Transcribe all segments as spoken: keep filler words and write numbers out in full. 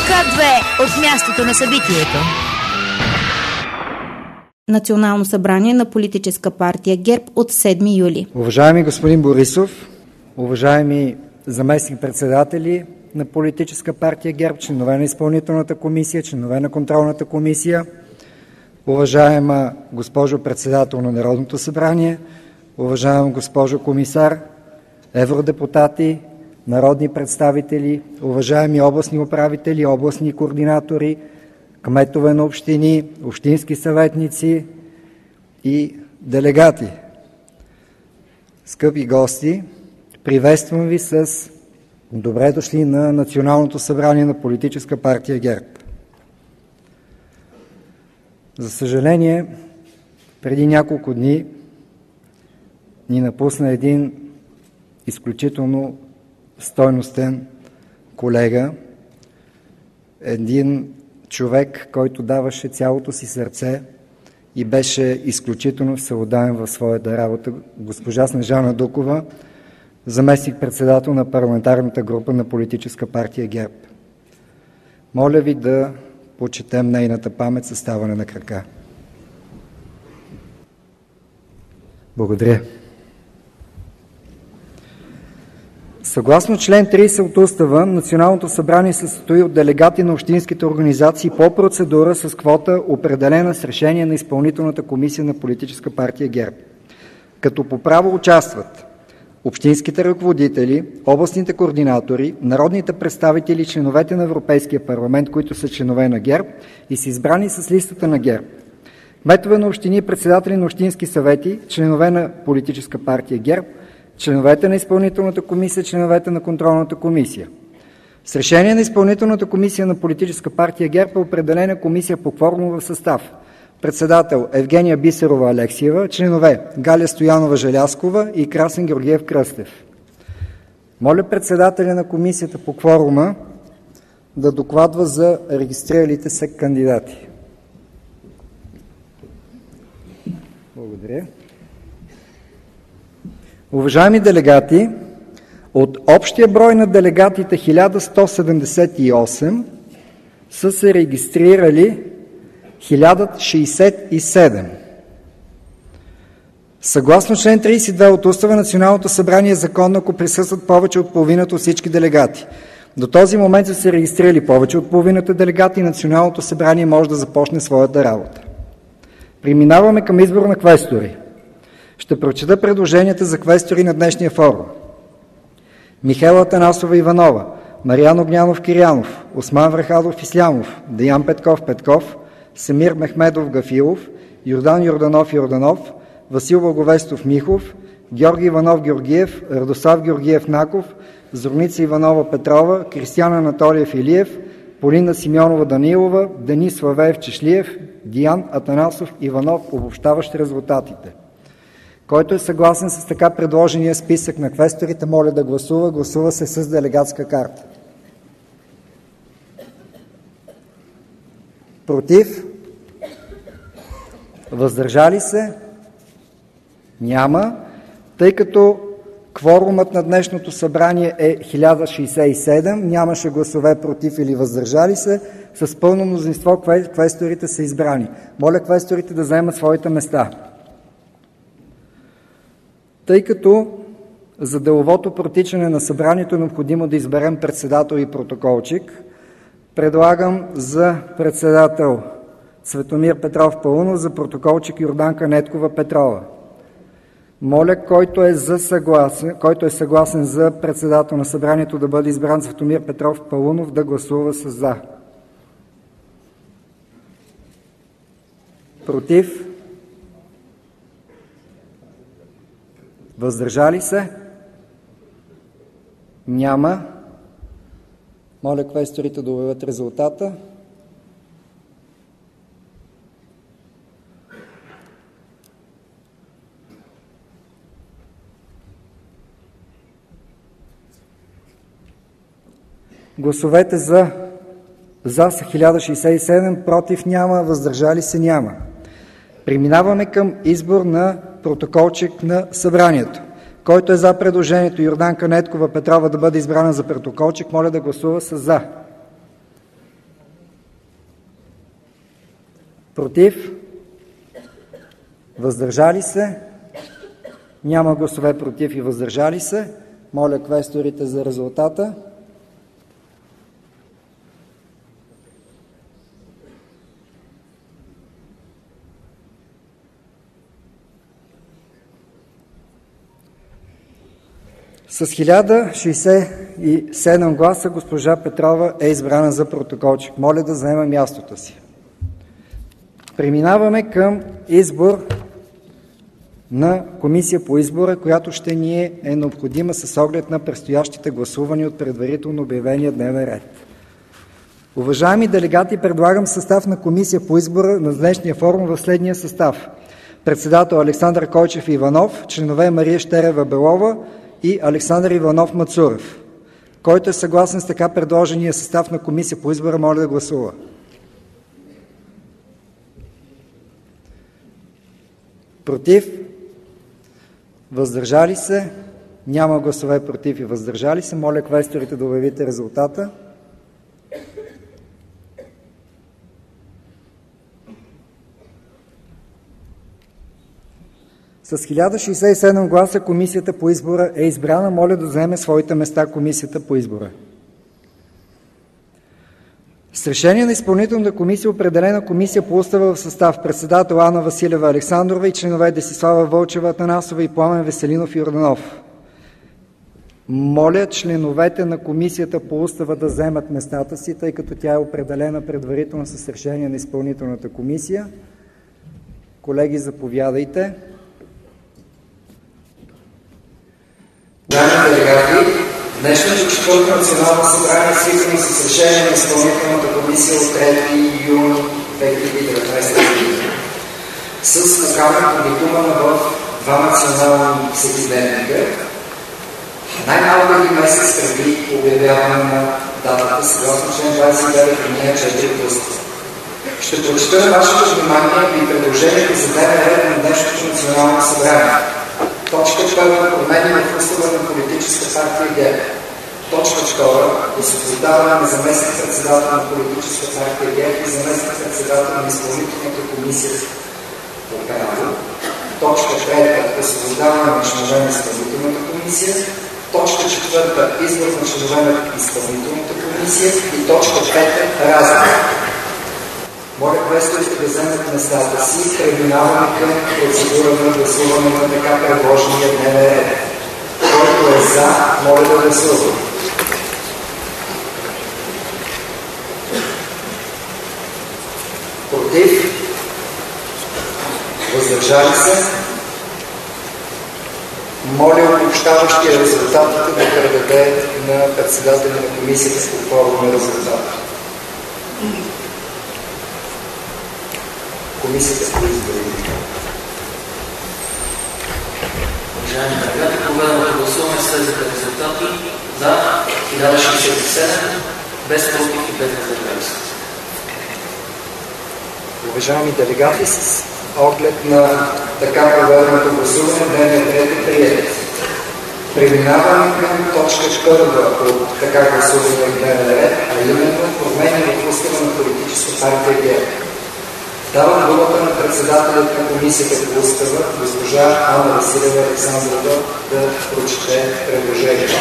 К две от мястото на събитието. Национално събрание на политическа партия ГЕРБ от седми юли. Уважаеми господин Борисов, уважаеми заместник-председатели на политическа партия ГЕРБ, членове на изпълнителната комисия, членове на контролната комисия, уважаема госпожо председател на Народното събрание, уважаема госпожо комисар, евродепутати, народни представители, уважаеми областни управители, областни координатори, кметове на общини, общински съветници и делегати. Скъпи гости, приветствам ви с добре дошли на Националното събрание на политическа партия ГЕРБ. За съжаление, преди няколко дни ни напусна един изключително стойностен колега, един човек, който даваше цялото си сърце и беше изключително всеотдаен в своята работа, госпожа Снежана Дукова, заместник-председател на парламентарната група на политическа партия ГЕРБ. Моля ви да почетем нейната памет със ставане на крака. Благодаря. Съгласно член тридесет от Устава, Националното събрание се състои от делегати на общинските организации по процедура с квота, определена с решение на изпълнителната комисия на политическа партия ГЕРБ. Като по право участват общинските ръководители, областните координатори, народните представители и членовете на Европейския парламент, които са членове на ГЕРБ и са избрани с листата на ГЕРБ. Кметове на общини, председатели на общински съвети, членове на политическа партия ГЕРБ, членовете на изпълнителната комисия, членовете на контролната комисия. С решение на изпълнителната комисия на политическа партия ГЕРБ е определена комисия по кворум в състав: председател Евгения Бисерова Алексиева, членове Галя Стоянова Желязкова и Красен Георгиев Кръстев. Моля председателя на комисията по кворума да докладва за регистриралите се кандидати. Благодаря. Уважаеми делегати, от общия брой на делегатите хиляда сто седемдесет и осем са се регистрирали хиляда шейсет и седем. Съгласно член тридесет и две от Устава, Националното събрание е законно, ако присъстват повече от половината от всички делегати. До този момент са се регистрирали повече от половината делегати и Националното събрание може да започне своята работа. Преминаваме към избор на квестори. Ще прочета предложенията за квестори на днешния форум. Михаела Атанасова Иванова, Мариан Огнянов Кирянов, Осман Врахадов Ислямов, Деян Петков Петков, Семир Мехмедов Гафилов, Йордан Йорданов Йорданов, Васил Благовестов Михов, Георги Иванов Георгиев, Радослав Георгиев Наков, Зорница Иванова Петрова, Кристиян Анатолиев Илиев, Полина Симеонова Данилова, Денис Славеев Чешлиев, Диан Атанасов Иванов, обобщаващ резултатите. Който е съгласен с така предложения списък на квесторите, моля да гласува. Гласува се с делегатска карта. Против? Въздържали се? Няма. Тъй като кворумът на днешното събрание е хиляда шейсет и седем, нямаше гласове против или въздържали се, с пълно мнозинство квесторите са избрани. Моля квесторите да заемат своите места. Тъй като за деловото протичане на събранието е необходимо да изберем председател и протоколчик, предлагам за председател Цветомир Петров Паунов, за протоколчик Йорданка Неткова Петрова. Моля, който е, за съгласен, който е съгласен за председател на събранието да бъде избран Цветомир Петров Паунов, да гласува с за. Против? Въздържали се? Няма. Моля квесторите да обявят резултата. Гласовете за за са хиляда шейсет и седем, против няма, въздържали се няма. Преминаваме към избор на протоколчик на събранието. Който е за предложението Йорданка Неткова Петрова да бъде избрана за протоколчик, моля да гласува с за. Против? Въздържали се? Няма гласове против и въздържали се. Моля квесторите за резултата. С хиляда шейсет и седем гласа госпожа Петрова е избрана за протоколчик. Моля да заема мястото си. Преминаваме към избор на комисия по избора, която ще ни е необходима с оглед на предстоящите гласувания от предварително обявения дневен ред. Уважаеми делегати, предлагам състав на комисия по избора на днешния форум в следния състав. Председател Александър Койчев Иванов, членове Мария Щерева Белова и Александър Иванов Мацурев. Който е съгласен с така предложения състав на комисия по избора, моля да гласува. Против? Въздържали се? Няма гласове против и въздържали се. Моля квесторите да обявите резултата. С хиляда шейсет и седем гласа комисията по избора е избрана. Моля да заеме своите места комисията по избора. С решение на изпълнителната комисия определена комисия по устава в състав председател Анна Василева Александрова и членове Десислава Вълчева Атанасова и Пламен Веселинов Йорданов. Моля членовете на комисията по устава да заемат местата си, тъй като тя е определена предварително с решение на изпълнителната комисия. Колеги, заповядайте. Уважаеми делегати, днешното четвърто национално събрание е свикано с решение на изпълнителната комисия от трети юни две хиляди и деветнадесета година с покана, публикувана в два национални всекидневника, най-малко един месец преди обявяване на датата, съгласно член двадесет и девет, алинея четири от Устава. Ще прочета на вашето внимание и предложението за дневен ред на днешното национално събрание. Точка първа – промени в устава на политическа партия ГЕРБ. Точка втора – освобождаване на заместник-председател на политическа партия ГЕРБ и заместник-председател на изпълнителната комисия по право. Точка трета – освобождаване на членове на изпълнителната комисия. Точка четвърта – избор на членове на изпълнителната комисия. И точка пета – разговор. Моля квесторите да вземат местата си. Преминаваме към процедура на гласуване на така предложения дневен ред. Който е за, моля да гласува. Против? Въздържали се? Моля обобщаващия резултатите да предаде на председателя на комисията с подпора на резултата. Комисията по изборите. Уважаеми делегати, проведеното гласуване следваха резултати за хиляда шейсет и седем, без против и без въздържали се. Уважаеми делегати, с оглед на така проведеното гласуване, дневният ред е приет. Преминаваме към точка първа от така гласувания дневен ред, а именно промени в устава на политическа партия ГЕРБ. Давам думата на председателят на комисията по устава, госпожа Анна Василева Александрова, да прочете предложението.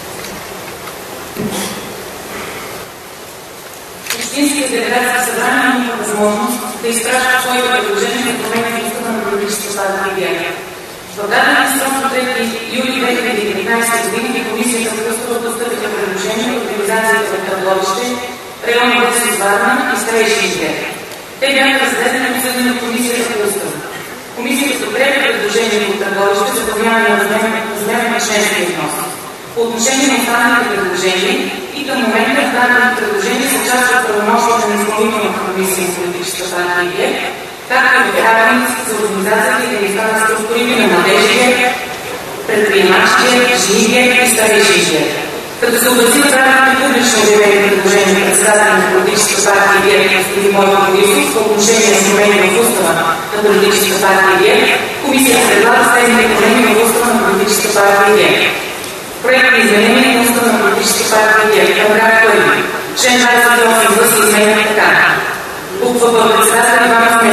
Общинските делегации събрания има възможност да изпращат своите предложения за промени в устава на политическа партия ГЕРБ. В дадения срок до трети юли две хиляди и деветнадесета година комисията по устава постъпиха предложения от организацията в Търговище, район Върси Варна и Старейшин ГЕРБ. Те бяха разгледани и обсъдени от комисията по устава. Комисията подкрепя предложението от Търговище за промяна на размера на членския внос. По отношение на останалите предложения и към момента дадените предложения са част от правомощията на изпълнителната комисия на политическа партия ГЕРБ, както и правилниците за организацията и дейността на структурите на младежи ГЕРБ, предприемачи ГЕРБ, жени ГЕРБ и старейши ГЕРБ. Като се образи правилно публично обявени предложения на председателя на политическа партия ГЕРБ господин Бойко Борисов по отношение на промени в устава на политическа партия ГЕРБ, комисията предлага следните промени в устава на политическа партия ГЕРБ. Проект на изменение на устава на политическа партия ГЕРБ. Параграф първи. Член двадесет и осем в се изменя така. Буква Б. Председател Иванов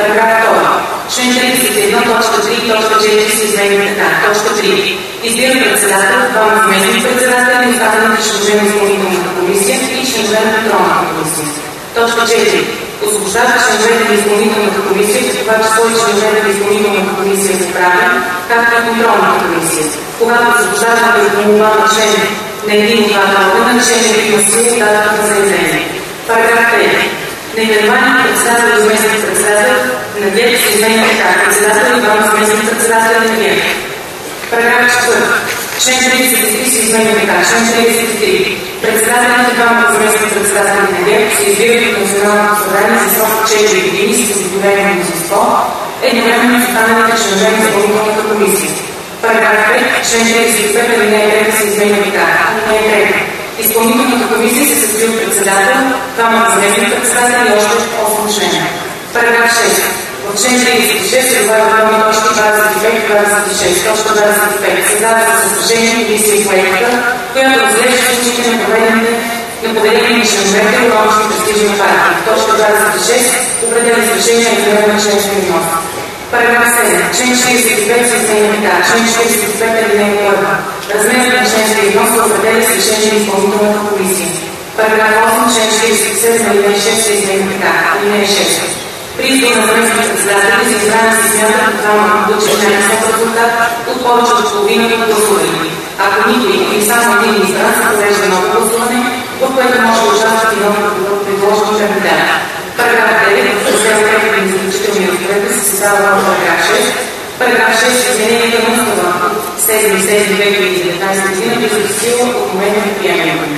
Параграф втори. Член тридесет и едно, точка три, точка четири се изменя така. Точка три. Избира председател, двама заместник председатели и останалите членове на изпълнителната комисия и членове на контролната комисия. Точка четири. Освобождава членовете на изпълнителната комисия, в това число и членовете на изпълнителната комисия за правя, както и контролната комисия. Когато освобождаването е формуловано член на един от двата органа, решението има сила от датата на заявление. Параграф трети. Наименованието председател и заместник председател на ГЕРБ се изменя така: председател и двама заместник председатели на ГЕРБ. Параграф четвърти. Член тридесет и три се изменя така: член тридесет и три. Председателите и двамата заместник председатели на ГЕРБ се избират от Националното събрание за срок четири години с обикновено мнозинство, едновременно с останалите членове на изпълнителната комисия. Параграф пет. Член тридесет и пет алинея трета се изменя така: алинея трета. Изпълнителната комисия се състои от председател, двама заместник председатели и още осем члена. Параграф шест. В член тридесет и шест се добавят нови точки двадесет и пет и двадесет и шест. Точка двадесет и пет. Създава се съображение комисия по етика, която разглежда случаите на проведените на поделение на членовете и общи престижни партии. Точка двадесет и шест. Определя изрешение на изменение на членски внос. Параграф седем. Член четиридесет и пет се изменя така: член четиридесет и пет алинея първа. Размерът на членския внос се определя с решение на изпълнителната комисия. Параграф осем. Член четиридесет и седем алинея шест се изменя така: алинея шест. При избор на заместник председатели за избране се смята от двама да получи най-висок резултат от повече от половината от гласуване. Ако никой или само един избран се провежда ново гласуване, в което може да участват и нови предложени кандидати. Параграф девет. В раздел пет на заключителни разпоредби се създава нов параграф шест. Параграф шест. Изменението на устава от седми юли две хиляди и деветнадесета година влиза в сила от момента на приемането.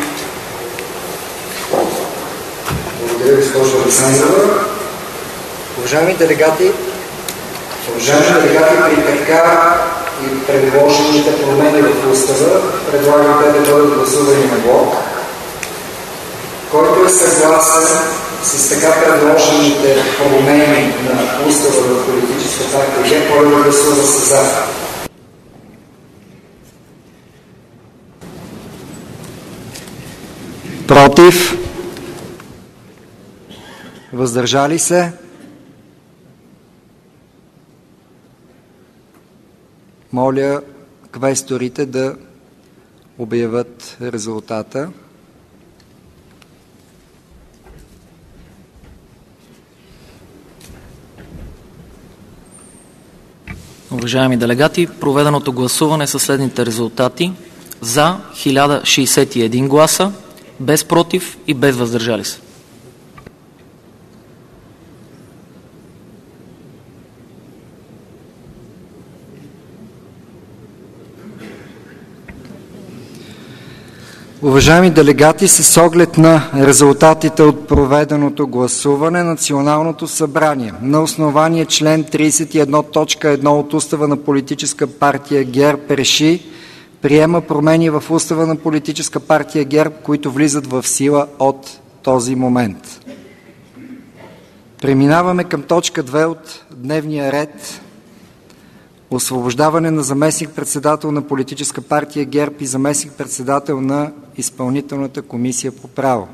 Благодаря, госпожо Александрова. Уважаеми делегати, уважаеми делегати, при така и предложените промени в устава, предлагам те да бъдат гласувани на блок. Който е съгласен с така предложените промени на устава в политическа партия, който да гласува с за. Против? Въздържали се? Моля квесторите да обявят резултата. Уважаеми делегати, проведеното гласуване със следните резултати: за хиляда шейсет и един гласа, без против и без въздържали се. Уважаеми делегати, с оглед на резултатите от проведеното гласуване, Националното събрание на основание член тридесет и едно точка едно от Устава на Политическа партия ГЕРБ реши: приема промени в Устава на Политическа партия ГЕРБ, които влизат в сила от този момент. Преминаваме към точка две от дневния ред: освобождаване на заместник-председател на Политическа партия ГЕРБ и заместник-председател на Изпълнителната комисия по право.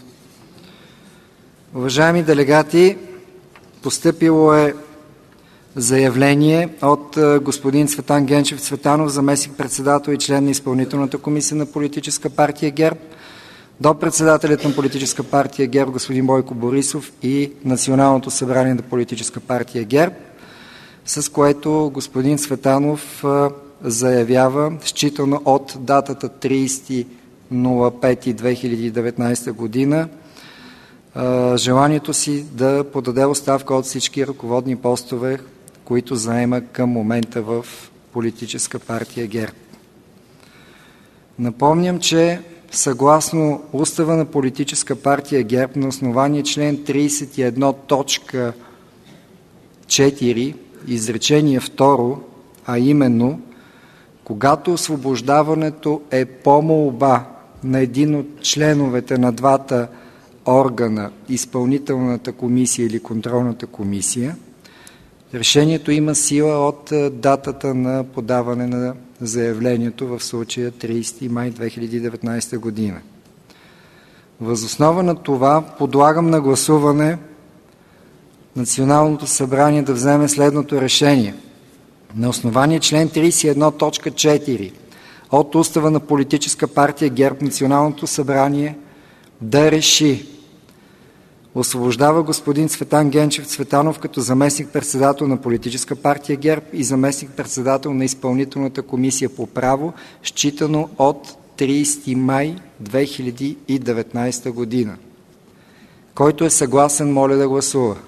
Уважаеми делегати, постъпило е заявление от господин Цветан Генчев Цветанов, заместник-председател и член на Изпълнителната комисия на Политическа партия ГЕРБ, до председателят на Политическа партия ГЕРБ господин Бойко Борисов и Националното събрание на Политическа партия ГЕРБ, с което господин Цветанов заявява, считано от датата тридесети пети две хиляди и деветнадесета година, желанието си да подаде оставка от всички ръководни постове, които заема към момента в Политическа партия ГЕРБ. Напомням, че съгласно Устава на Политическа партия ГЕРБ на основание член тридесет и едно точка четири изречение второ, а именно, когато освобождаването е по молба на един от членовете на двата органа, изпълнителната комисия или контролната комисия, решението има сила от датата на подаване на заявлението, в случая тридесети май две хиляди и деветнадесета година. Въз основа на това подлагам на гласуване Националното събрание да вземе следното решение. На основание член тридесет и едно точка четири от Устава на Политическа партия ГЕРБ, Националното събрание да реши: освобождава господин Цветан Генчев Цветанов като заместник-председател на Политическа партия ГЕРБ и заместник-председател на Изпълнителната комисия по право, считано от тридесети май две хиляди и деветнадесета година. Който е съгласен, моля да гласува.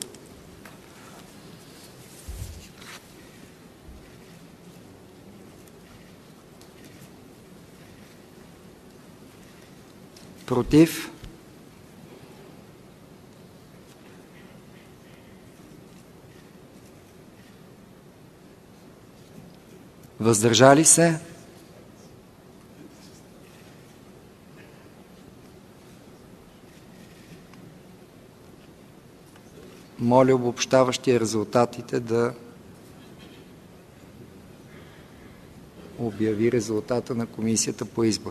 Против? Въздържали се? Моля обобщаващия резултатите да обяви резултата на комисията по избора.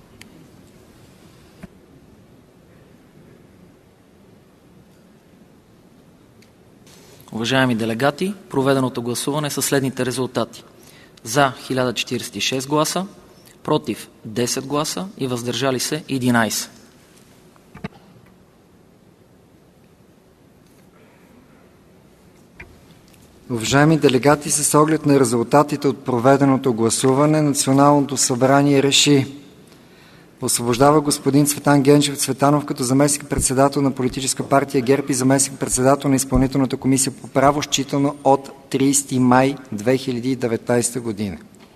Уважаеми делегати, проведеното гласуване са следните резултати: за хиляда четиридесет и шест гласа, против десет гласа и въздържали се единадесет. Уважаеми делегати, с оглед на резултатите от проведеното гласуване, Националното събрание реши: освобождава господин Цветан Генчев Цветанов като заместник-председател на Политическа партия ГЕРБ и заместник-председател на Изпълнителната комисия по право, считано от тридесети май две хиляди и деветнадесета година.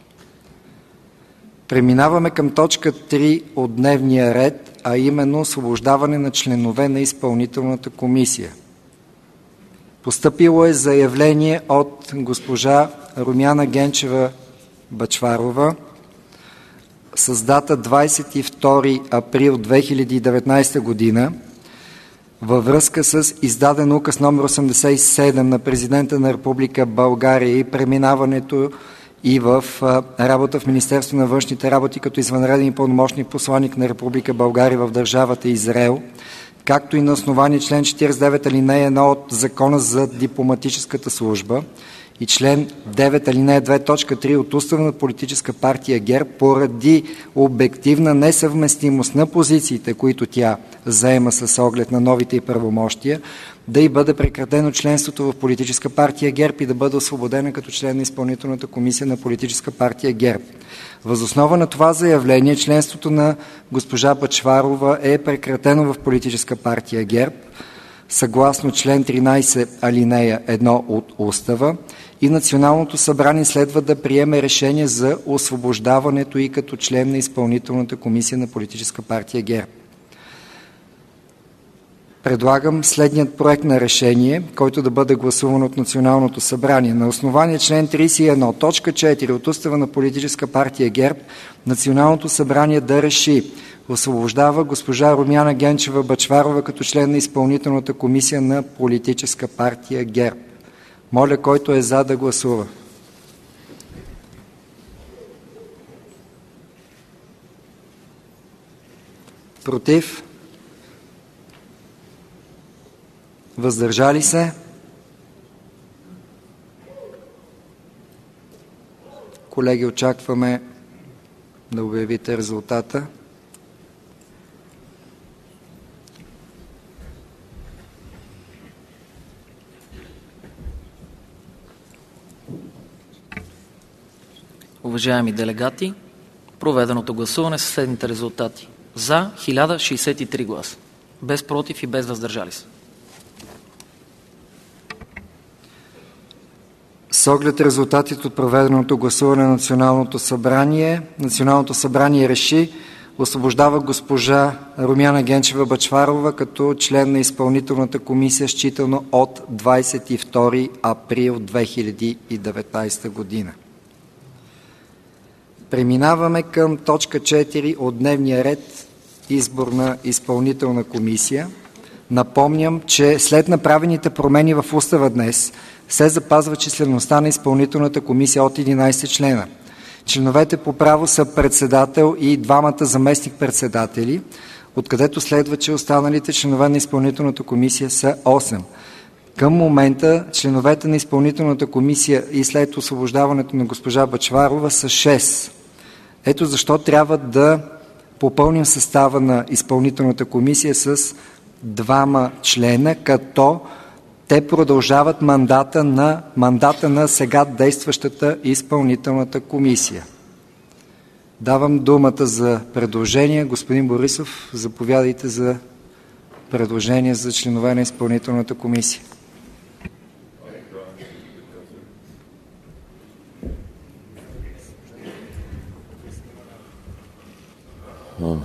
Преминаваме към точка три от дневния ред, а именно освобождаване на членове на Изпълнителната комисия. Постъпило е заявление от госпожа Румяна Генчева Бъчварова с дата двадесет и втори април две хиляди и деветнадесета година във връзка с издаден указ номер осемдесет и седем на президента на Република България и преминаването и в работа в Министерство на външните работи като извънреден и пълномощник посланик на Република България в държавата Израел, както и на основание член четиридесет и девет алинея едно от Закона за дипломатическата служба и член девет алинея две точка три от Устава на Политическа партия ГЕРБ, поради обективна несъвместимост на позициите, които тя заема с оглед на новите й правомощия, да й бъде прекратено членството в Политическа партия ГЕРБ и да бъде освободена като член на Изпълнителната комисия на Политическа партия ГЕРБ. Въз основа на това заявление членството на госпожа Бъчварова е прекратено в Политическа партия ГЕРБ съгласно член тринадесет алинея едно от Устава и Националното събрание следва да приеме решение за освобождаването и като член на Изпълнителната комисия на Политическа партия ГЕРБ. Предлагам следният проект на решение, който да бъде гласуван от Националното събрание. На основание член тридесет и едно точка четири от Устава на Политическа партия ГЕРБ, Националното събрание да реши: освобождава госпожа Румяна Генчева Бъчварова като член на Изпълнителната комисия на Политическа партия ГЕРБ. Моля, който е за, да гласува. Против? Въздържали се? Колеги, очакваме да обявите резултата. Уважаеми делегати, проведеното гласуване са следните резултати: за хиляда шестдесет и три гласа, без против и без въздържали се. С оглед резултатите от проведеното гласуване на Националното събрание, Националното събрание реши: освобождава госпожа Румяна Генчева Бъчварова като член на Изпълнителната комисия, считано от двадесет и втори април две хиляди и деветнадесета година. Преминаваме към точка четири от дневния ред – избор на изпълнителна комисия. Напомням, че след направените промени в устава днес се запазва числеността на изпълнителната комисия от единадесет члена. Членовете по право са председател и двамата заместник-председатели, откъдето следва, че останалите членове на изпълнителната комисия са осем. Към момента членовете на изпълнителната комисия и след освобождаването на госпожа Бъчварова са шест. Ето защо трябва да попълним състава на изпълнителната комисия с двама члена, като те продължават мандата на, мандата на сега действащата изпълнителната комисия. Давам думата за предложение. Господин Борисов, заповядайте за предложение за членове на изпълнителната комисия. А,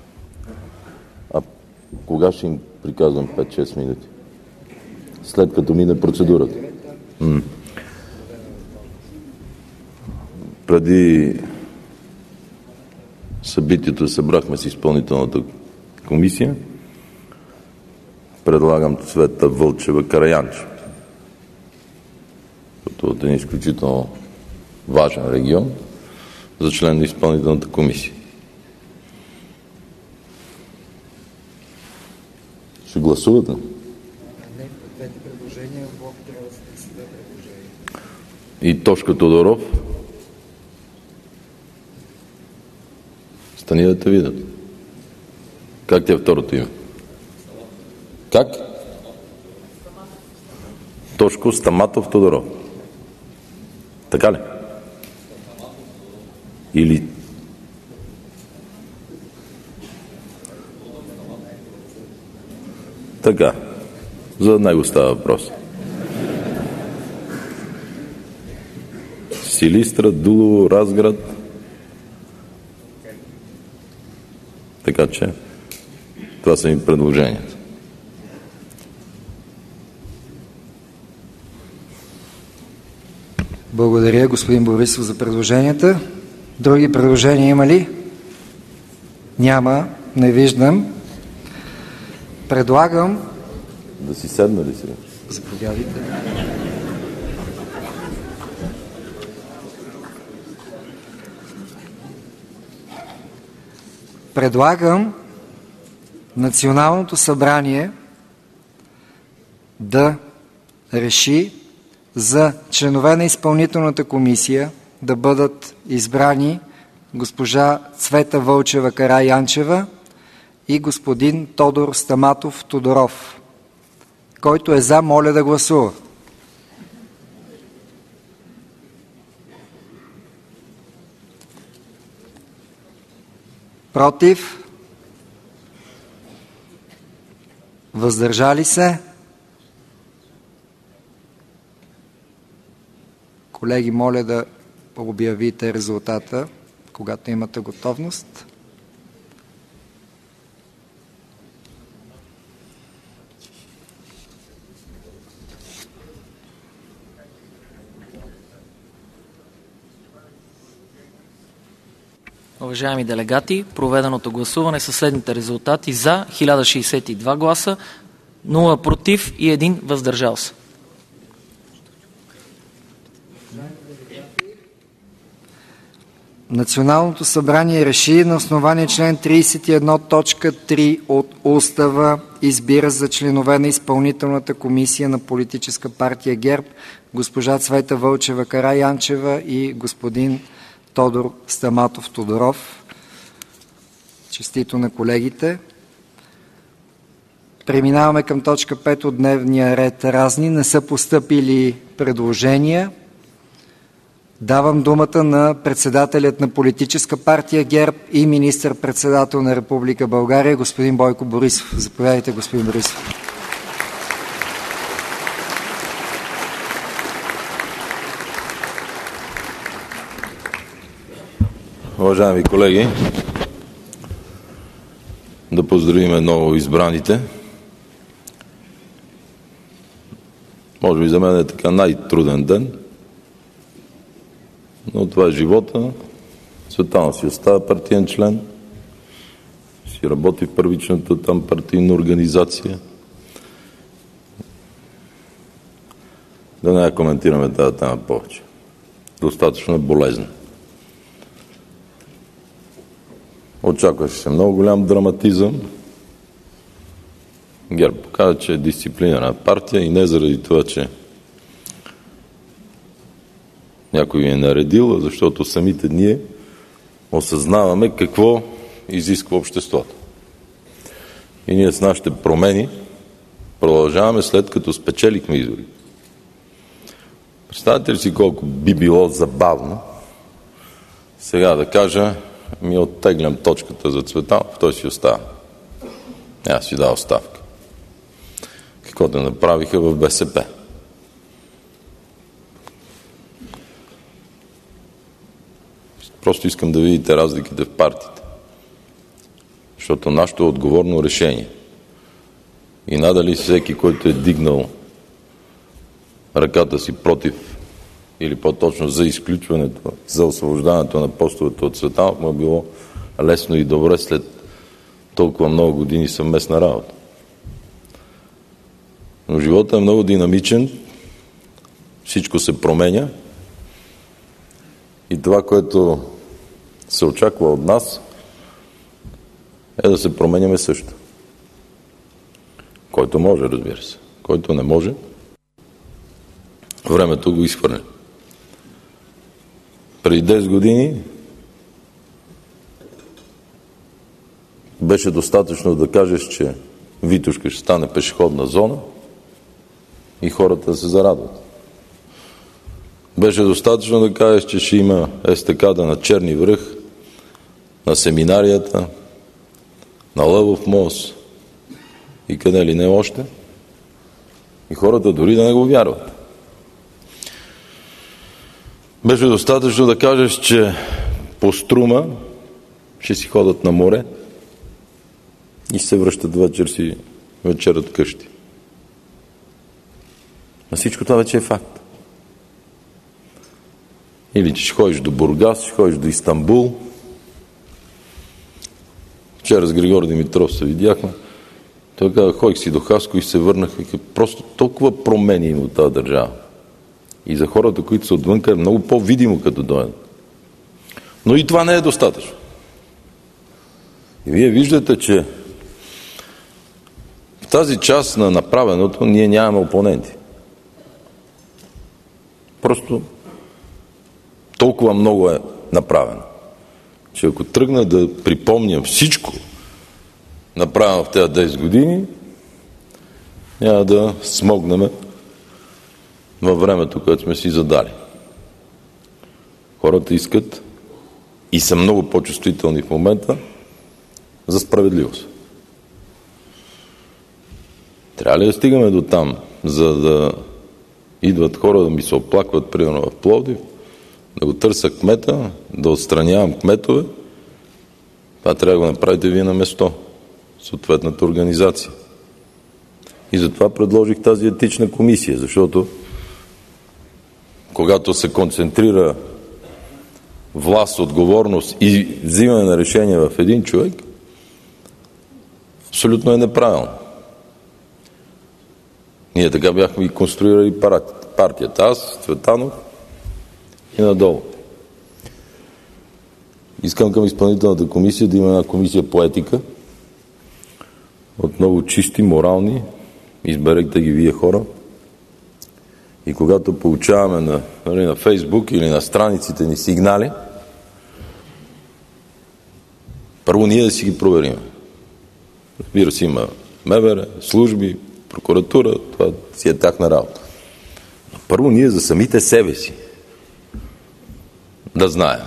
а кога ще им приказвам пет-шест минути? След като мине процедурата. М. Преди събитието събрахме с изпълнителната комисия. Предлагам Цвета Вълчева Караянчева, като от един изключително важен регион, за член на изпълнителната комисия. Ще гласувате? И Тошка Тодоров. Стани да те видят. Как ти е второто име? Как? Тошко Стаматов Тодоров. Така ли? Или... Така. За него става въпрос. Силистра, Дулово, Разград. Така че това са ми предложенията. Благодаря, господин Борисов, за предложенията. Други предложения има ли? Няма, не виждам. Предлагам... Да си седна ли сега? Заповядайте. Предлагам Националното събрание да реши за членове на изпълнителната комисия да бъдат избрани госпожа Цвета Вълчева Караянчева и господин Тодор Стаматов Тодоров. Който е за, моля да гласува. Против? Въздържали се? Колеги, моля да обявите резултата, когато имате готовност. Уважаеми делегати, проведеното гласуване със следните резултати: за хиляда шейсет и два гласа, нула против и един въздържал се. Националното събрание реши на основание член тридесет и едно точка три от Устава избира за членове на изпълнителната комисия на политическа партия ГЕРБ госпожа Цвета Вълчева Караянчева и господин Тодор Стаматов Тодоров. Честито на колегите. Преминаваме към точка пет от дневния ред. Разни. Не са постъпили предложения. Давам думата на председателят на политическа партия ГЕРБ и министър-председател на Република България, господин Бойко Борисов. Заповядайте, господин Борисов. Уважаеми колеги, да поздравим ново избраните. Може би за мен е така най-труден ден, но това е живота. Цветан си остава партиен член, си работи в първичната там партийна организация. Да не я коментираме тази тема повече. Достатъчно е болезнен. Очакваше се много голям драматизъм, ГЕРБ показва, че е дисциплинирана партия и не заради това, че някой ви е наредил, защото самите ние осъзнаваме какво изисква обществото. И ние с нашите промени продължаваме, след като спечелихме избори. Представете ли си колко би било забавно сега да кажа: ми оттеглям точката за Цветанов, той си остава. Аз си дал оставка. Каквото направиха в БСП. Просто искам да видите разликите в партиите. Защото нашето е отговорно решение. И надали всеки, който е дигнал ръката си против, или по-точно за изключването, за освобождането на постовете от Цветанов, му е било лесно и добре след толкова много години съвместна работа. Но животът е много динамичен, всичко се променя и това, което се очаква от нас, е да се променяме също. Който може, разбира се. Който не може, времето го изхвърля. Преди десет години беше достатъчно да кажеш, че Витошка ще стане пешеходна зона и хората да се зарадват. Беше достатъчно да кажеш, че ще има естакада на Черни връх, на семинарията, на Лъвов мост и къде ли не още. И хората дори да не го вярват. Беше достатъчно да кажеш, че по Струма ще си ходят на море и се връщат вечер си вечерят къщи. А всичко това вече е факт. Или че ще ходиш до Бургас, ще ходиш до Истанбул. Вчера с Григор Димитров се видяхме. Той каза: ходих си до Хаско и се върнах. Просто толкова промени има от тази държава. И за хората, които са отвънка, е много по-видимо като дойдат. Но и това не е достатъчно. И вие виждате, че в тази част на направеното ние нямаме опоненти. Просто толкова много е направено, че ако тръгна да припомням всичко направено в тези десет години, няма да смогнем във времето, което сме си задали. Хората искат и са много по-чувствителни в момента за справедливост. Трябва ли да стигаме до там, за да идват хора да ми се оплакват, примерно в Пловдив, да го търся кмета, да отстранявам кметове? Това трябва да го направите вие на место, съответната организация. И затова предложих тази етична комисия, защото когато се концентрира власт, отговорност и взимане на решение в един човек, абсолютно е неправилно. Ние така бяхме и конструирали партията. Аз, Цветанов и надолу. Искам към изпълнителната комисия да има една комисия по етика. Отново чисти, морални. Изберете ги вие хора. И когато получаваме на, нали, на Фейсбук или на страниците ни сигнали, първо ние да си ги проверим. Разбира се, има МВР, служби, прокуратура, това си е тяхна работа. Но първо ние за самите себе си да знаем.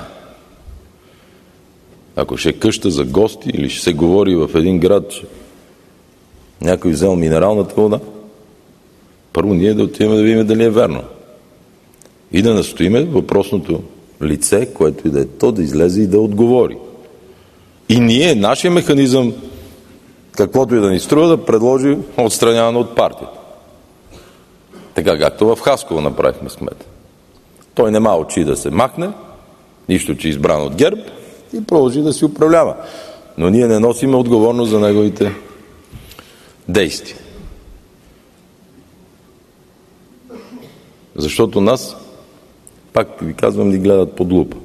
Ако ще е къща за гости или ще се говори в един град, че някой взел минералната вода, първо ние да отиваме да видим дали е верно. И да настоиме въпросното лице, което и да е то, да излезе и да отговори. И ние, нашия механизъм, каквото и да ни струва, да предложи отстраняване от партията. Така както в Хасково направихме с кмета. Той нема очи да се махне, нищо, че е избран от ГЕРБ, и продължи да си управлява. Но ние не носиме отговорност за неговите действия. Защото нас, пак ви казвам, ни гледат под лупа.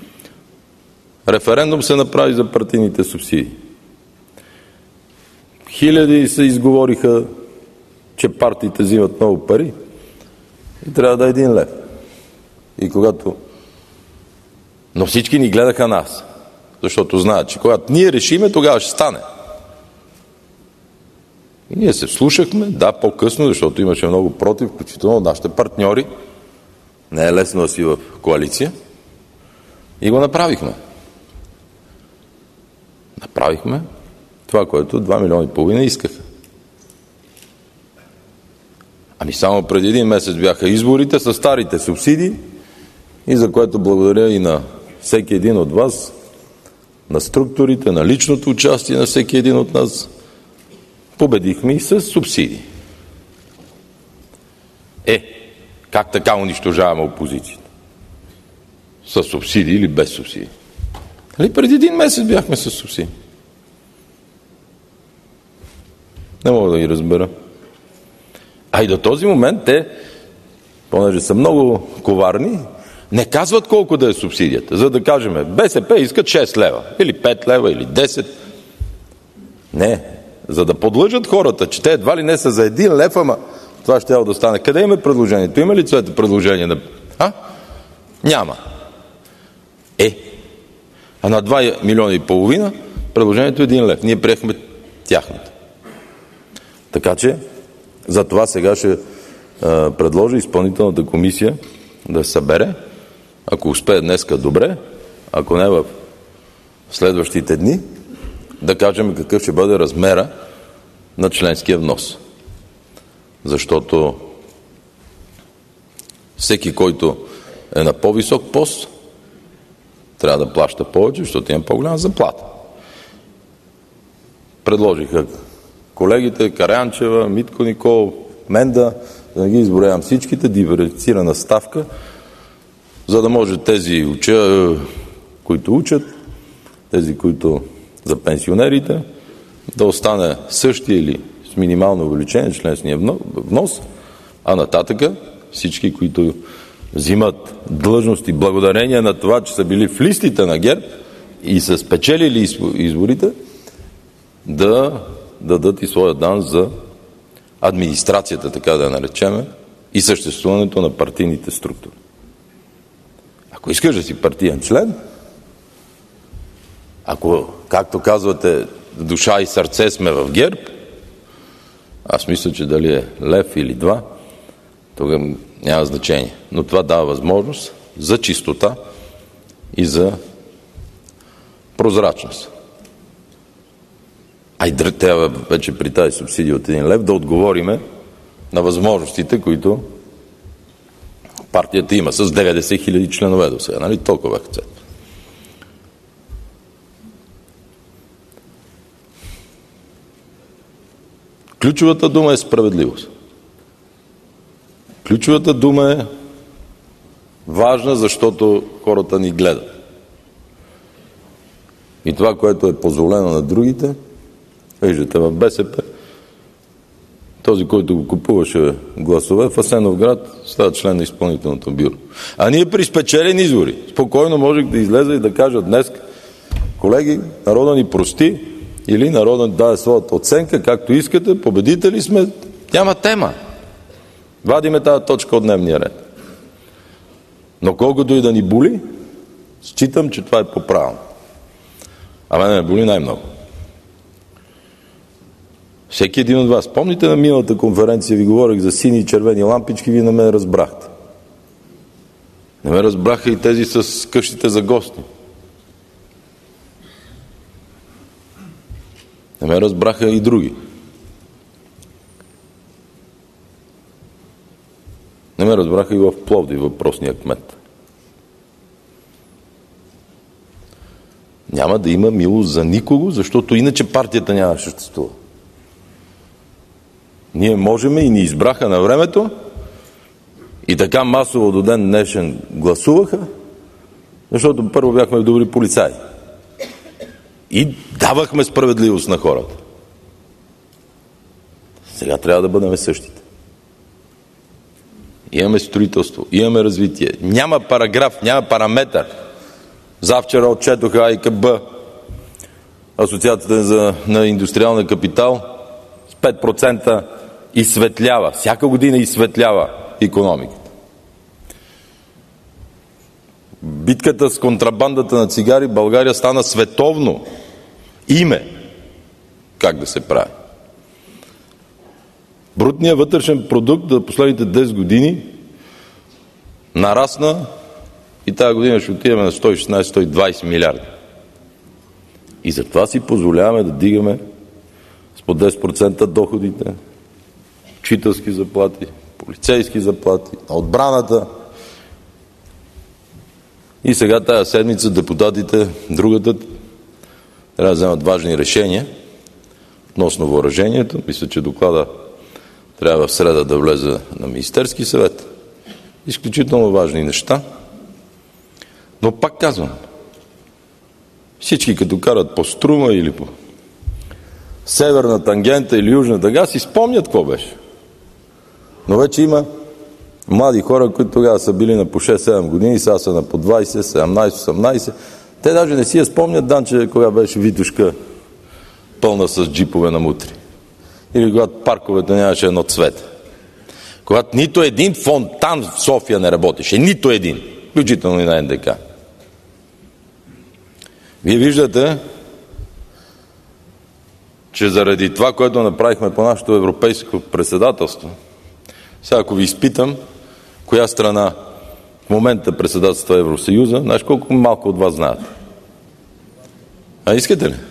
Референдум се направи за партийните субсидии. хиляди се изговориха, че партиите взимат много пари и трябва да е един лев. И когато... Но всички ни гледаха нас, защото знаят, че когато ние решиме, тогава ще стане. И ние се вслушахме, да, по-късно, защото имаше много против, включително нашите партньори. Не е лесно да си в коалиция. И го направихме. Направихме това, което два милиона и половина искаха. Ами само преди един месец бяха изборите с старите субсидии, и за което благодаря и на всеки един от вас, на структурите, на личното участие на всеки един от нас. Победихме и с субсидии. Е, как така унищожаваме опозицията? С субсидии или без субсидии? Нали преди един месец бяхме с субсидии? Не мога да ги разбера. А и до този момент те, понеже са много коварни, не казват колко да е субсидията. За да кажем, БСП искат шест лева, или пет лева, или десет. Не, за да подлъжат хората, че те едва ли не са за един лев, ама това ще да стане. Къде има предложението? Има ли цвете предложение? На... А? Няма. Е, а на два милиона и половина предложението е един лев. Ние приехме тяхното. Така че, за това сега ще а, предложа изпълнителната комисия да събере, ако успее днеска добре, ако не в следващите дни, да кажем какъв ще бъде размера на членския внос. Защото всеки, който е на по-висок пост, трябва да плаща повече, защото има по-голяма заплата. Предложиха колегите Караянчева, Митко Николов, Менда, да не ги изброявам всичките, диверсифицирана ставка, за да може тези, уча, които учат, тези, които за пенсионерите, да остане същия или с минимално увеличение членствения внос, а нататъка всички, които взимат длъжности благодарение на това, че са били в листите на ГЕРБ и са спечелили изборите, да дадат и своя дан за администрацията, така да я наречеме, и съществуването на партийните структури. Ако искаш да си партиен член, ако, както казвате, душа и сърце сме в ГЕРБ, аз мисля, че дали е лев или два, тогава няма значение. Но това дава възможност за чистота и за прозрачност. А и трябва вече при тази субсидия от един лев да отговориме на възможностите, които партията има с деветдесет хиляди членове до сега. Нали? Толкова акцент. Ключовата дума е справедливост. Ключовата дума е важна, защото хората ни гледат. И това, което е позволено на другите, виждате в БСП, този, който го купуваше гласове в Асеновград, става член на изпълнителното бюро. А ние при спечелени избори спокойно можех да излеза и да кажа днес, колеги, народа ни прости, или народът даде своята оценка, както искате, победители сме, няма тема. Вадиме тази точка от дневния ред. Но колкото и да ни боли, считам, че това е по-правилно. А мене ме боли най-много. Всеки един от вас, помните на миналата конференция ви говорих за сини и червени лампички, вие не ме разбрахте. Не ме разбраха и тези с къщите за гости. Не ме разбраха и други. Не ме разбраха и в Пловдив въпросния кмет. Няма да има милост за никого, защото иначе партията няма да съществува. Ние можем и ни избраха на времето и така масово до ден днешен гласуваха, защото първо бяхме добри полицаи. И давахме справедливост на хората. Сега трябва да бъдем същите. Имаме строителство, имаме развитие. Няма параграф, няма параметър. Завчера отчетоха А И К Б, Асоциацията за, на индустриалния капитал, пет процента изсветлява, всяка година изсветлява икономиката. Битката с контрабандата на цигари в България стана световно име как да се прави. Брутният вътрешен продукт за последните десет години нарасна и тази година ще отидем на сто и шестнадесет до сто и двадесет милиарда. И затова си позволяваме да дигаме с по десет процента доходите, учителски заплати, полицейски заплати, на отбраната. И сега тази седмица депутатите, другата, трябва да вземат важни решения относно въоръжението. Мисля, че доклада трябва в среда да влезе на Министерски съвет. Изключително важни неща. Но пак казвам, всички като карат по Струма или по Северна тангента или Южна тъга, си спомнят какво беше. Но вече има млади хора, които тогава са били на по шест-седем години, сега са на по двадесет, седемнадесет, осемнадесет. Те даже не си я спомнят, Данче, кога беше Витушка пълна с джипове на мутри. Или когато парковете нямаше едно цвете. Когато нито един фонтан в София не работеше. Нито един. Включително и на Ен Де Ка. Вие виждате, че заради това, което направихме по нашето европейско председателство, сега ако ви изпитам, коя страна в момента председателства Евросъюза, знаеш колко малко от вас знаят? А искате ли?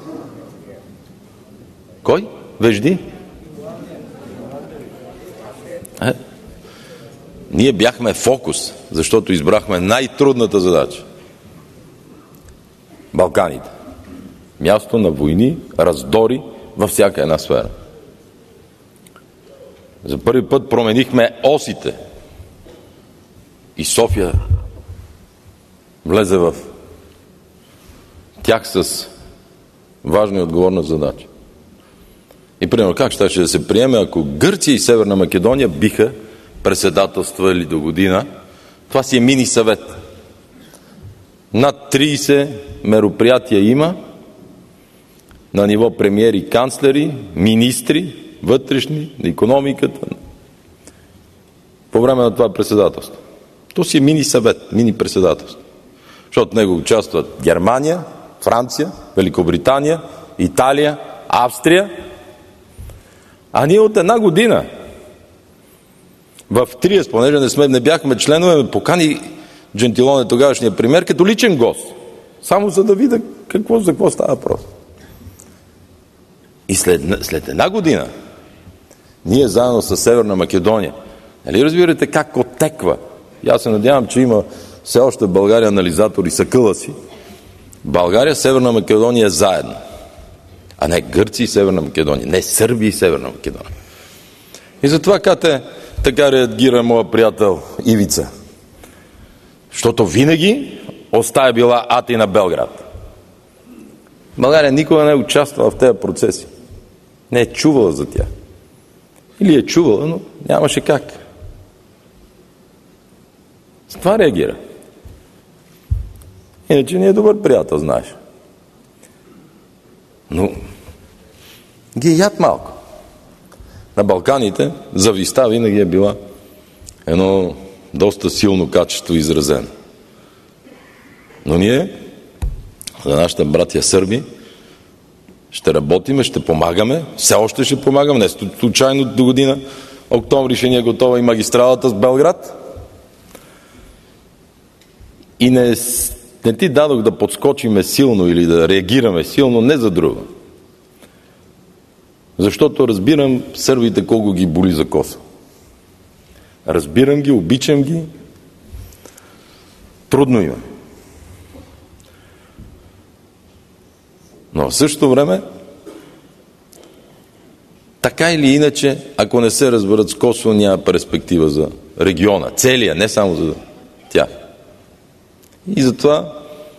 Кой? Вежди? Е? Ние бяхме фокус, защото избрахме най-трудната задача. Балканите. Място на войни, раздори във всяка една сфера. За първи път променихме осите. И София влезе в тях с важна и отговорна задача. И примерно как ще да се приеме, ако Гърция и Северна Македония биха председателствали до година? Това си е мини съвет. Над тридесет мероприятия има на ниво премиери, канцлери, министри, вътрешни, на икономиката, по време на това председателство. То си е мини съвет, мини председателство. Защото в него участват Германия, Франция, Великобритания, Италия, Австрия. А ние от една година в Триест, понеже не, сме, не бяхме членове, ме покани Джентилоне, тогавашния премиер, като личен гост. Само за да видя какво, за какво става въпрос. И след, след една година ние заедно с Северна Македония, нали разбирате как отеква? И аз се надявам, че има все още в България анализатори са къла си. България, Северна Македония заедно. А не Гърция и Северна Македония. Не Сърбия и Северна Македония. И затова, Кате, така реагира моя приятел Ивица. Защото винаги остая била Атина Белград. България никога не е участвала в тези процеси. Не е чувала за тях. Или е чувала, но нямаше как. С това реагира. Иначе не е добър приятел, знаеш. Но ги е яд малко. На Балканите зависта винаги е била едно доста силно качество изразено. Но ние, за нашите братия сърби, ще работиме, ще помагаме, все още ще помагаме, не случайно до година, октомври ще ни е готова и магистралата с Белград. И не, не ти дадох да подскочиме силно или да реагираме силно, не за друго. Защото разбирам сърбите колко ги боли за Косово. Разбирам ги, обичам ги. Трудно има. Но в същото време, така или иначе, ако не се разберат с Косово, няма перспектива за региона. Целия, не само за тях. И затова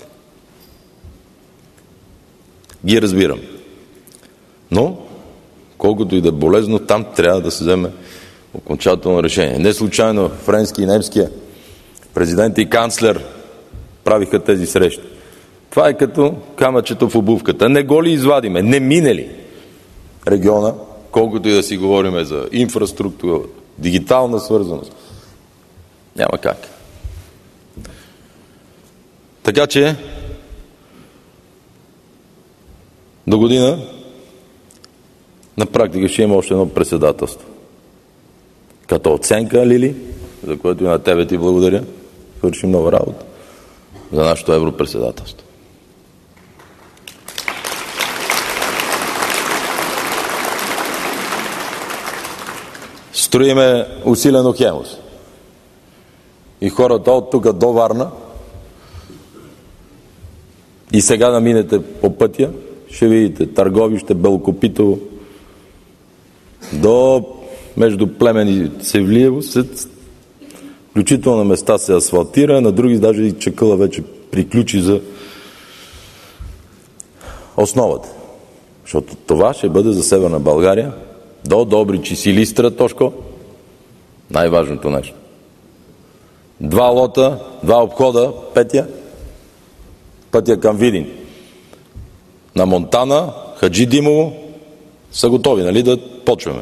ги разбирам. Но, колкото и да е болезно, там трябва да се вземе окончателно решение. Не случайно френски и немския президент и канцлер правиха тези срещи. Това е като камъчето в обувката. Не го ли извадиме, не мине ли региона, колкото и да си говорим за инфраструктура, дигитална свързаност. Няма как. Така че до година на практика ще има още едно председателство. Като оценка, Лили, за което и на тебе ти благодаря, свърши много работа за нашето европредседателство. Строиме усилено Хемус. И хората от тук до Варна и сега да минете по пътя, ще видите Търговище, Белокопитово, до между Племен и Севлиево, включително на места се асфалтира, на други даже и Чакъла вече приключи за основата. Защото това ще бъде за Северна България, до Добрич и Силистра, Тошко, най-важното нещо. Два лота, два обхода, петия, пътя към Видин. На Монтана, Хаджи Димово са готови, нали, да почваме.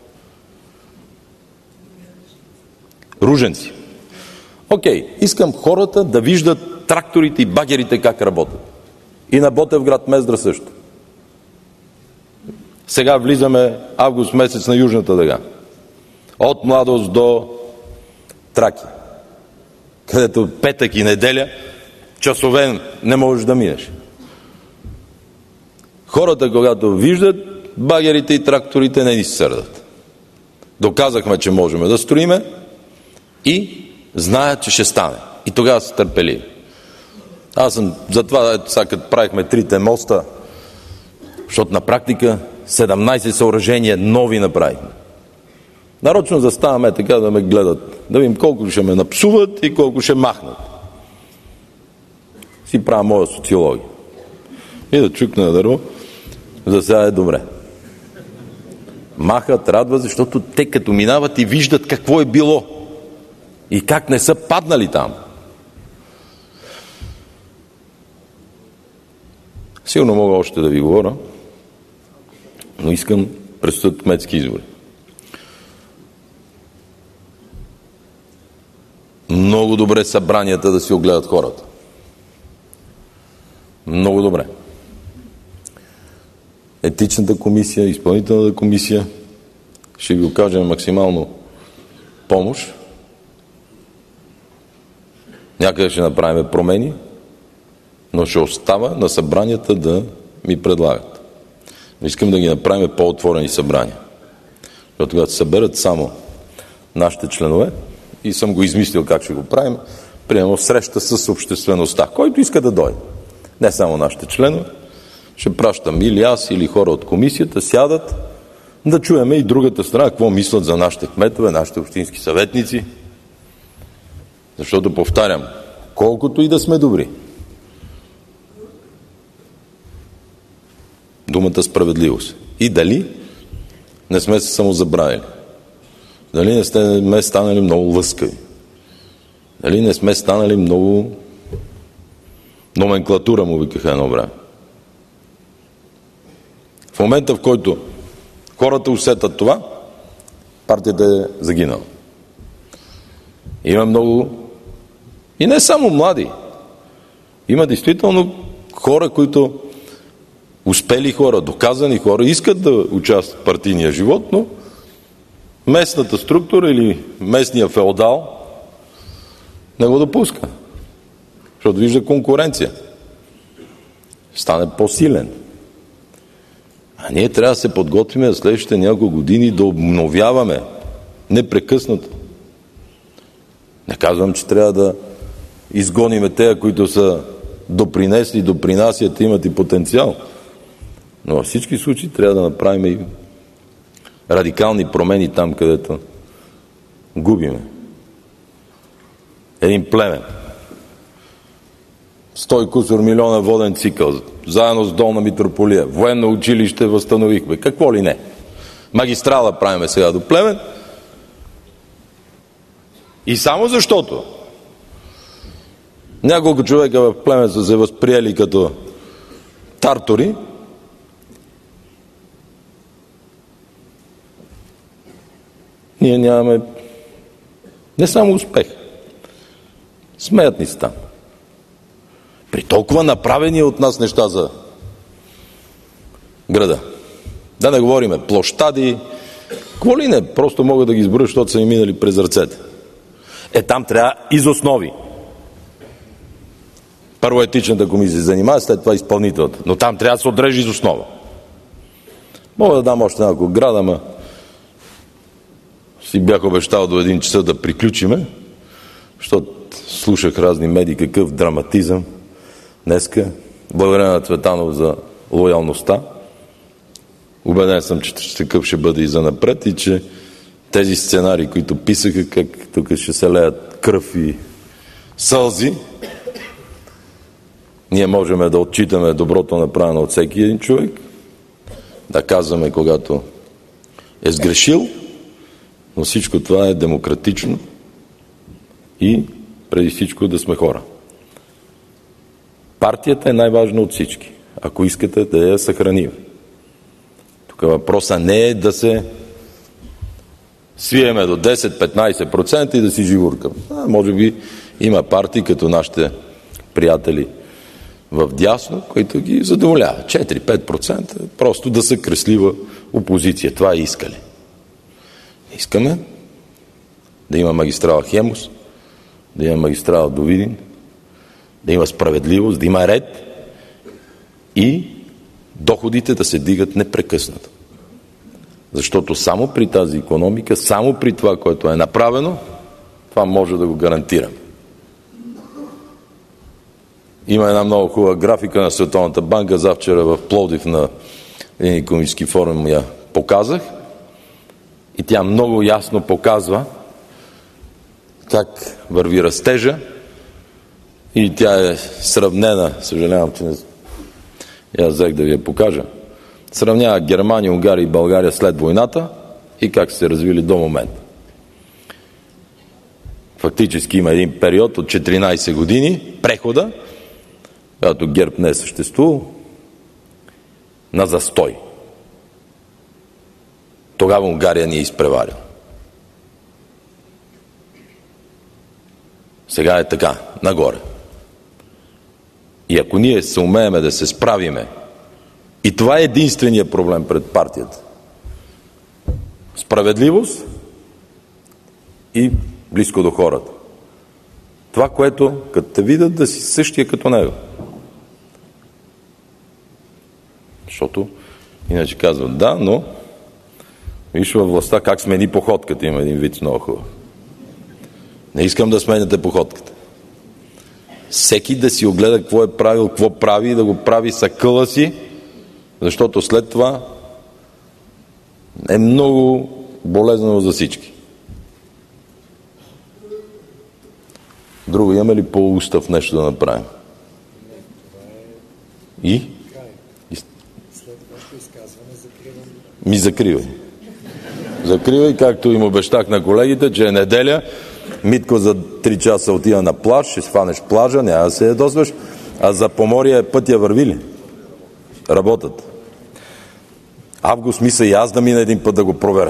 Руженци. Окей, искам хората да виждат тракторите и багерите как работят. И на Ботевград, Мездра също. Сега влизаме август месец на Южната дъга. От Младост до Тракия. Където петък и неделя часове не можеш да минеш. Хората, когато виждат багерите и тракторите, не ни се сърдат. Доказахме, че можем да строиме и знаят, че ще стане. И тогава са търпеливи. Аз съм затова, сега като правихме трите моста, защото на практика седемнайсет съоръжения нови направихме. Нарочно заставаме така да ме гледат, да видим колко ще ме напсуват и колко ще махнат. Си правя моя социология. И да чукна на дърво, за сега е добре. Махат, радват, защото те като минават и виждат какво е било и как не са паднали там. Сигурно мога още да ви говоря, но искам предстоят кметски избори. Много добре събранията да си огледат хората. Много добре. Етичната комисия, изпълнителната комисия ще ви окажем максимално помощ. Някъде ще направим промени, но ще остава на събранията да ми предлагат. Искам да ги направим по-отворени събрания. Защото когато се съберат само нашите членове, и съм го измислил как ще го правим, примерно среща с обществеността, който иска да дойде. Не само нашите членове, ще пращам или аз, или хора от комисията, сядат да чуеме и другата страна, какво мислят за нашите кметове, нашите общински съветници. Защото, повтарям, колкото и да сме добри, думата справедливост. И дали не сме се самозабравили? Дали не сме станали много лъскави? Дали не сме станали много номенклатура, му викаха едно време. В момента, в който хората усетят това, партията е загинала. Има много и не само млади. Има действително хора, които успели хора, доказани хора, искат да участват в партийния живот, но местната структура или местния феодал не го допуска. Защото вижда конкуренция. Стане по-силен. А ние трябва да се подготвим за следващите няколко години да обновяваме непрекъснато. Не казвам, че трябва да изгониме тея, които са допринесли, допринасят, имат и потенциал. Но във всички случаи трябва да направим и радикални промени там, където губиме. Един Племен. сто и кусор милиона воден цикъл, заедно с Долна Митрополия, военно училище възстановихме. Какво ли не? Магистрала правиме сега до Племен. И само защото няколко човека в Племен са се възприели като тартори, ние нямаме не само успех. Смеят ни се там. При толкова направени от нас неща за града. Да не говориме площади, какво ли не, просто мога да ги изброя, защото са ми минали през ръцете. Е, там трябва из основи. Първо етичната комисия се занимава, след това изпълнителната. Но там трябва да се отреже из основа. Мога да дам още няколко града, ама си бях обещал до един часа да приключиме, защото слушах разни медии, какъв драматизъм днеска. Благодаря на Цветанов за лоялността. Убеден съм, че такъв ще бъде и за напред и че тези сценарии, които писаха, как тук ще се леят кръв и сълзи, ние можем да отчитаме доброто направено от всеки един човек, да казваме, когато е сгрешил, но всичко това е демократично и преди всичко да сме хора. Партията е най-важна от всички, ако искате да я съхраним. Тук въпросът не е да се свиеме до десет-петнайсет процента и да си живуркам. А, може би има партии, като нашите приятели в дясно, които ги задоволяват. четири-пет процента просто да са креслива опозиция. Това е искали. Искаме да има магистрала Хемус, да има магистрала до Видин, да има справедливост, да има ред и доходите да се дигат непрекъснато. Защото само при тази икономика, само при това, което е направено, това може да го гарантирам. Има една много хубава графика на Световната банка. Завчера в Пловдив на един икономически форум я показах. И тя много ясно показва как върви растежа. И тя е сравнена, съжалявам, че не... аз взех да ви я покажа. Сравнява Германия, Унгария и България след войната и как се развили до момента. Фактически има един период от четиринайсет години, прехода, когато ГЕРБ не е съществувал, на застой. Тогава Унгария ни е изпреварила. Сега е така, нагоре. И ако ние се умееме да се справиме, и това е единствения проблем пред партията. Справедливост и близко до хората. Това, което като те видят, да си същия като него. Защото иначе казват да, но виж във властта как смени походката. Има един вид много хубав. Не искам да сменяте походката. Всеки да си огледа какво е правил, какво прави и да го прави с акъла си, защото след това е много болезнено за всички. Друго, имаме ли по устав нещо да направим? И? И... След вашето изказване закривам. Ми закривай. Закривай, както им обещах на колегите, че е неделя. Митко за три часа отива на плаж, ще сванеш плажа, няма да се ядосваш. А за Поморие пътя върви ли? Работят. Август мисля и аз да мина един път да го проверя.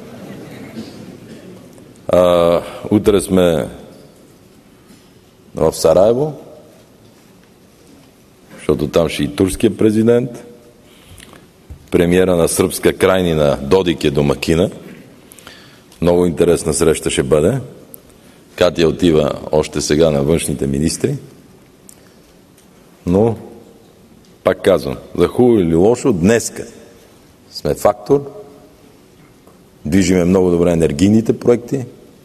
А, утре сме в Сараево, защото там ще и турския президент. Премиера на Сръбска крайнина Додик е домакина. Много интересна среща ще бъде. Катя отива още сега на външните министри. Но, пак казвам, за хубаво или лошо, днеска сме фактор. Движиме много добре енергийните проекти.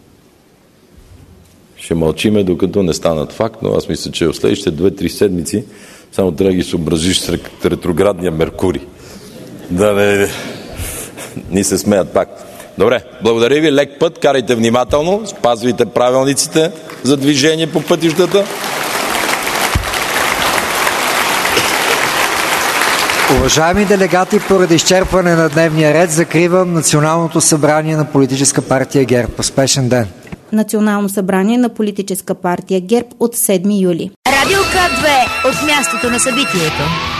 Ще мълчиме, докато не станат факт, но аз мисля, че в следващите две-три седмици само трябва да ги съобразиш с ретроградния Меркурий. Да не ни се смеят пак. Добре, благодаря ви, лек път, карайте внимателно, спазвайте правилниците за движение по пътищата. Уважаеми делегати, поради изчерпване на дневния ред, закривам Националното събрание на Политическа партия ГЕРБ. Успешен ден! Национално събрание на Политическа партия ГЕРБ от седми юли. Радио К две от мястото на събитието.